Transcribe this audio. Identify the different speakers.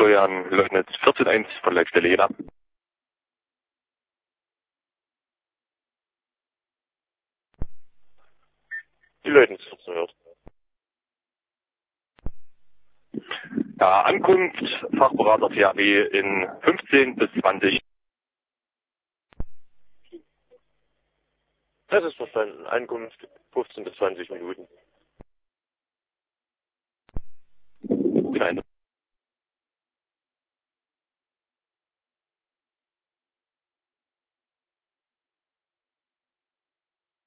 Speaker 1: Florian Leutnitz 14.1 von Leitstelle Jena.
Speaker 2: Die Leutnitz 14 hört.
Speaker 1: Ja, Ankunft, Fachberater THW in 15 bis 20.
Speaker 2: Das ist verstanden. Ankunft 15 bis 20 Minuten.
Speaker 1: Nein.